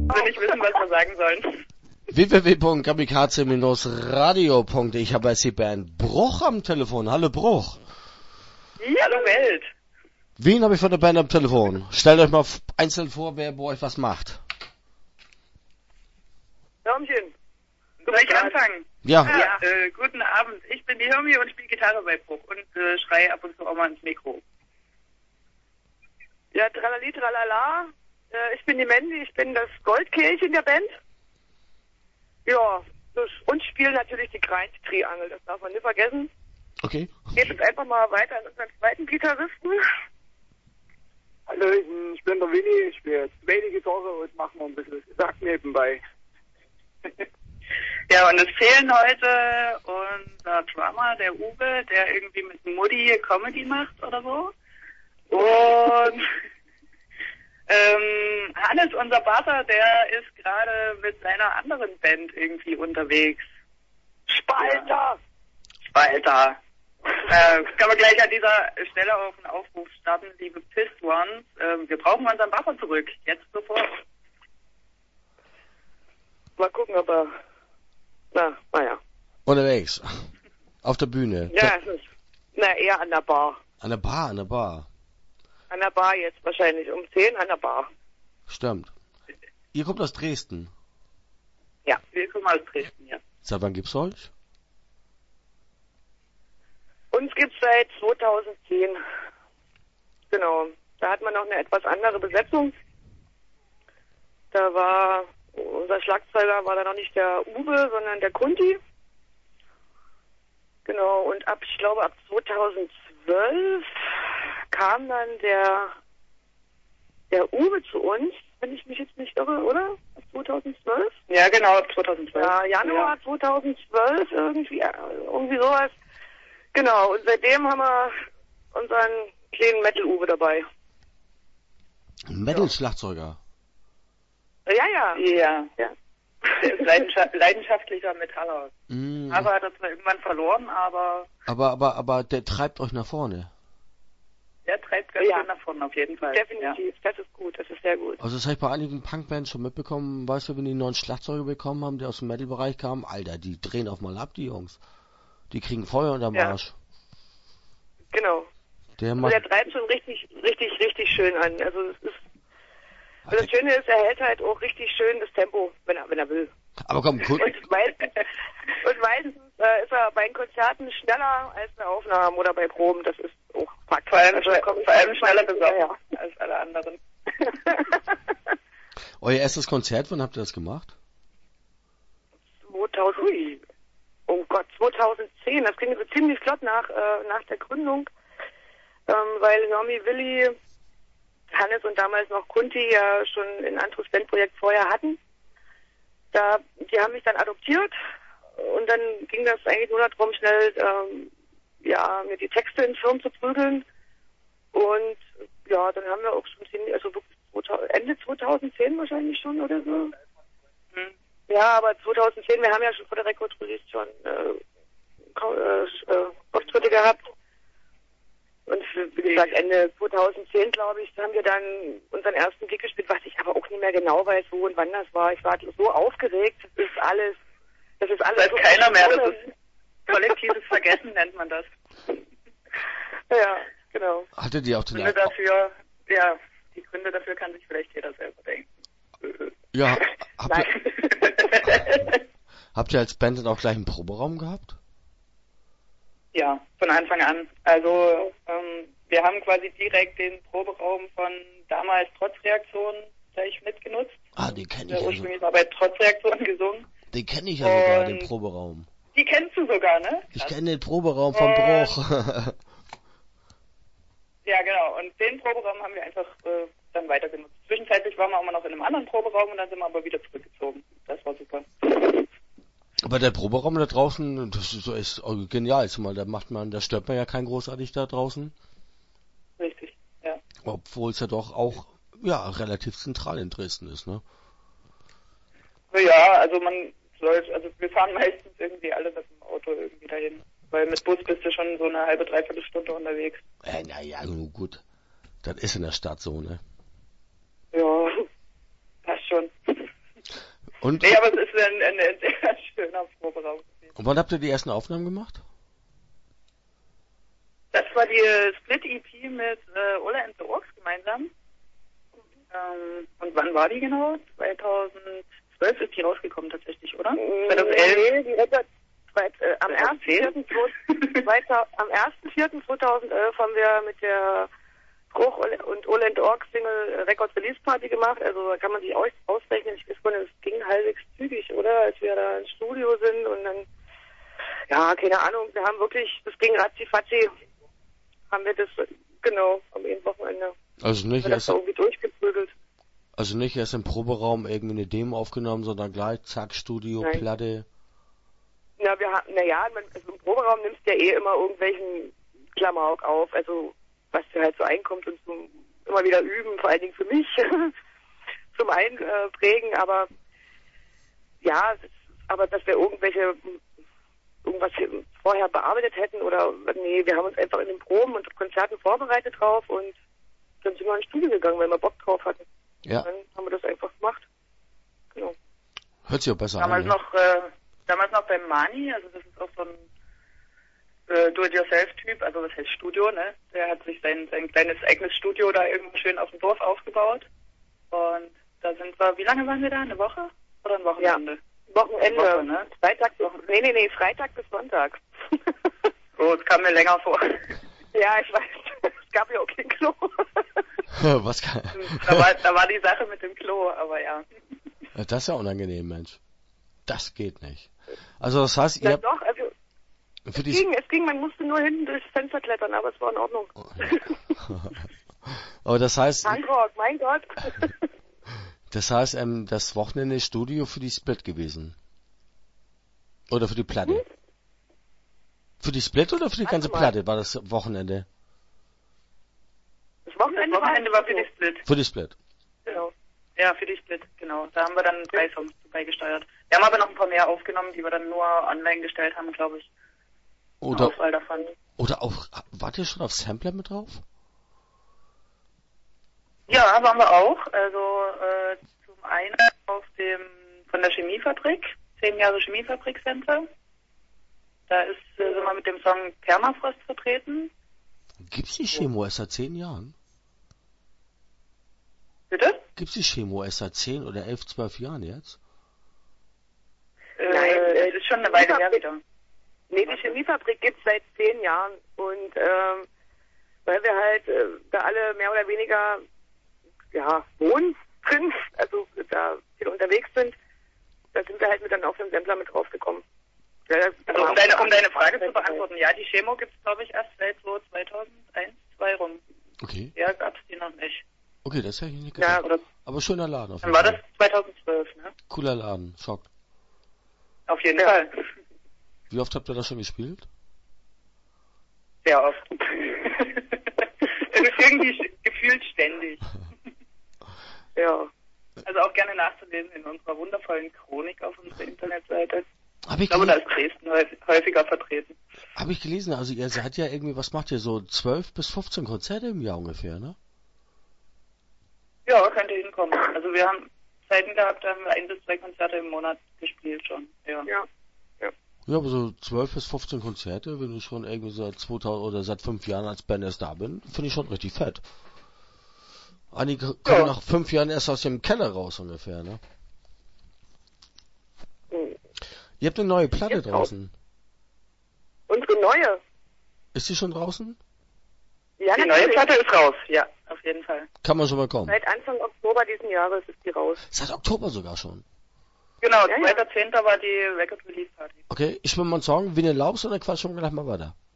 wir nicht wissen, was wir sagen sollen. www.kamikaze-radio.de. Ich habe jetzt die Band Bruch am Telefon. Hallo Bruch. Ja, hallo Welt. Wen habe ich von der Band am Telefon? Stellt euch mal einzeln vor, wer bei euch was macht. Hörmchen. Soll ich anfangen? Ja. Guten Abend. Ich bin die Hirmi und spiele Gitarre bei Bruch und schreie ab und zu auch mal ins Mikro. Ja, tralali, tralala. Ich bin die Mandy, ich bin das Goldkehlchen der Band. Ja, und spiele natürlich die Grind-Triangel, das darf man nicht vergessen. Okay. Geht jetzt einfach mal weiter an unseren zweiten Gitarristen. Hallöchen, ich bin der Winnie, ich spiele jetzt wenig Gitarre und mache noch ein bisschen Sack nebenbei. Ja, und es fehlen heute unser Drummer, der Uwe, der irgendwie mit Mutti Comedy macht oder so. Und Hannes, unser Vater, der ist gerade mit seiner anderen Band irgendwie unterwegs. Spalter! Spalter. Kann man gleich an dieser Stelle auf einen Aufruf starten, liebe Pissed Ones. Wir brauchen unseren Vater zurück. Jetzt sofort. Mal gucken, ob er... Naja. Unterwegs. Auf der Bühne. Ja, es ist... eher an der Bar. An der Bar. An der Bar jetzt wahrscheinlich. Um 10 an der Bar. Stimmt. Ihr kommt aus Dresden. Ja, wir kommen aus Dresden, ja. Seit wann gibt's euch? Uns gibt's seit 2010. Genau. Da hat man noch eine etwas andere Besetzung. Da war... Unser Schlagzeuger war da noch nicht der Uwe, sondern der Kunti. Genau, und ich glaube ab 2012 kam dann der Uwe zu uns, wenn ich mich jetzt nicht irre, oder? Ab 2012? Ja, genau, ab 2012. Ja, Januar 2012 irgendwie sowas. Genau, und seitdem haben wir unseren kleinen Metal-Uwe dabei. Metal-Schlagzeuger? Ja. Der ist leidenschaftlicher Metaller. Aber hat er zwar irgendwann verloren, aber... Aber der treibt euch nach vorne. Der treibt ganz schön nach vorne, auf jeden Fall. Definitiv, das ist gut, das ist sehr gut. Also das habe ich bei einigen Punkbands schon mitbekommen, weißt du, wenn die einen neuen Schlagzeuger bekommen haben, der aus dem Metal-Bereich kam, Alter, die drehen auf mal ab, die Jungs. Die kriegen Feuer unterm Arsch. Genau. Der treibt schon richtig schön an. Also es ist... Und das Schöne ist, er hält halt auch richtig schön das Tempo, wenn er will. Aber komm, cool. Und meistens ist er bei den Konzerten schneller als bei Aufnahmen oder bei Proben. Das ist auch Fakt. Vor allem schneller besoffen als alle anderen. Euer erstes Konzert, wann habt ihr das gemacht? 2010. Das ging so ziemlich flott nach der Gründung, weil Hirmi, Willi, Hannes und damals noch Kunti ja schon ein anderes Bandprojekt vorher hatten. Die haben mich dann adoptiert und dann ging das eigentlich nur darum, schnell mir die Texte in den Firmen zu prügeln. Und ja, dann haben wir auch schon ziemlich, also wirklich Ende 2010 wahrscheinlich schon oder so. Ja, aber 2010, wir haben ja schon vor der Record-Release schon Auftritte gehabt. Und wie gesagt, Ende 2010, glaube ich, haben wir dann unseren ersten Gig gespielt, was ich aber auch nicht mehr genau weiß, wo und wann das war. Ich war so aufgeregt, das ist alles weiß so keiner mehr, das ist kollektives Vergessen, nennt man das. Ja, genau. Hattet ihr auch den die Gründe dafür kann sich vielleicht jeder selber denken. Ja, habt ihr als Band dann auch gleich einen Proberaum gehabt? Ja, von Anfang an. Also wir haben quasi direkt den Proberaum von damals Trotzreaktion gleich mitgenutzt. Den kenne ich ja. Ursprünglich mal bei Trotzreaktion gesungen. Den kenne ich ja sogar, den Proberaum. Die kennst du sogar, ne? Ich kenne den Proberaum vom Bruch. Ja, genau. Und den Proberaum haben wir einfach dann weiter genutzt. Zwischenzeitlich waren wir auch mal noch in einem anderen Proberaum und dann sind wir aber wieder zurückgezogen. Das war super. Aber der Proberaum da draußen, das ist genial. Da stört man ja kein großartig da draußen. Richtig, ja. Obwohl es ja doch auch, relativ zentral in Dresden ist, ne? Ja, also wir fahren meistens irgendwie alle mit dem Auto irgendwie dahin. Weil mit Bus bist du schon so eine halbe, dreiviertel Stunde unterwegs. Gut. Das ist in der Stadt so, ne? Ja, passt schon. Und, Nee, aber es ist ein sehr schöner Proberaum gewesen. und wann habt ihr die ersten Aufnahmen gemacht? Das war die Split-EP mit Ola and the Orks gemeinsam. Und wann war die genau? 2012 ist die rausgekommen tatsächlich, oder? 2011? Nee, die am 1.4.2011 haben wir mit der Bruch und Ola and the Orks Single Record Release Party gemacht. Also da kann man sich ausrechnen. Ich weiß gar nicht, es ging halbwegs zügig, oder? Als wir da im Studio sind und dann, ja, keine Ahnung, wir haben wirklich, das ging ratzi-fatzi, haben wir das, genau, am jeden Wochenende. Also nicht Das irgendwie durchgeprügelt. Also nicht erst im Proberaum irgendwie eine Demo aufgenommen, sondern gleich, zack, Studio, Nein. Platte. Na, also im Proberaum nimmst du ja immer irgendwelchen Klamauk auf, also was dir halt so einkommt und zum immer wieder üben, vor allen Dingen für mich, zum Einprägen, aber ja, aber dass wir irgendwas vorher bearbeitet hätten oder, nee, wir haben uns einfach in den Proben und Konzerten vorbereitet drauf und dann sind wir ins Studio gegangen, weil wir Bock drauf hatten. Ja. Dann haben wir das einfach gemacht. Genau. Hört sich auch besser Damals an. Ne? damals noch beim Mani, also das ist auch so ein Do-it-yourself-Typ, also was heißt Studio, ne? Der hat sich sein kleines eigenes Studio da irgendwo schön auf dem Dorf aufgebaut. Und da sind wir, wie lange waren wir da? Eine Woche? Oder ein Wochenende? Ja, Wochenende. Woche, ne? Freitag bis Sonntag. So, es kam mir länger vor. Ja, ich weiß. Es gab ja auch kein Klo. Was kann... Da war die Sache mit dem Klo, aber ja. Das ist ja unangenehm, Mensch. Das geht nicht. Also das heißt, ihr Ja, habt doch, also für es ging, man musste nur hinten durchs Fenster klettern, aber es war in Ordnung. Aber das heißt, Punkrock, mein Gott. das Wochenende ist Studio für die Split gewesen. Oder für die Platte? Hm? Für die Split oder für die ganze Platte war das Wochenende? Das Wochenende war für die Split. Für die Split. Genau. Ja, für die Split, genau. Da haben wir dann 3 Songs beigesteuert. Wir haben aber noch ein paar mehr aufgenommen, die wir dann nur online gestellt haben, glaube ich. Oder, Auswahl davon. oder auch, wart ihr schon auf Sampler mit drauf? Ja, waren wir auch. Also zum einen von der Chemiefabrik, 10 Jahre Chemiefabrik-Center. Da sind wir mit dem Song Permafrost vertreten. Gibt's die Chemo erst seit 10 Jahren? Bitte? Gibt's die Chemo erst seit 10 oder 11, 12 Jahren jetzt? Nein, es ist schon eine Weile her wieder. Nee, die Chemiefabrik gibt's seit 10 Jahren und weil wir halt da alle mehr oder weniger wohnen drin, also da viel unterwegs sind, da sind wir halt dann auf den Sampler mit draufgekommen. Ja, also um deine Frage zu beantworten, ja, die Chemo gibt's glaube ich erst seit so 2001, 2 rum. Okay. Ja, gab's die noch nicht. Okay, das hätte ich nicht gesagt. Ja, aber schöner Laden auf dann jeden war Fall. das 2012, ne? Cooler Laden, Schock. Auf jeden Fall. Wie oft habt ihr das schon gespielt? Sehr oft. Es ist irgendwie gefühlt ständig. Ja. Also auch gerne nachzulesen in unserer wundervollen Chronik auf unserer Internetseite. Hab ich glaube, da gelesen, ist Dresden häufiger vertreten. Habe ich gelesen, also ihr seid ja irgendwie, was macht ihr so, 12 bis 15 Konzerte im Jahr ungefähr, ne? Ja, könnte hinkommen. Also wir haben Zeiten gehabt, da haben wir 1 bis 2 Konzerte im Monat gespielt schon. Ja. Ja, aber so 12 bis 15 Konzerte, wenn du schon irgendwie seit 2000 oder seit 5 Jahren als Band erst da bin, finde ich schon richtig fett. Einige kommen nach 5 Jahren erst aus dem Keller raus ungefähr, ne? Ihr habt eine neue Platte Jetzt draußen. Unsere neue. Ist die schon draußen? Ja, Die neue Platte ist raus, ja, auf jeden Fall. Kann man schon mal kommen. Seit Anfang Oktober diesen Jahres ist die raus. Seit Oktober sogar schon. Genau, Ja, 2.10. war die Record Release Party. Okay, ich will mal sagen, wenn ihr erlaubst, und dann quatschen wir gleich mal weiter.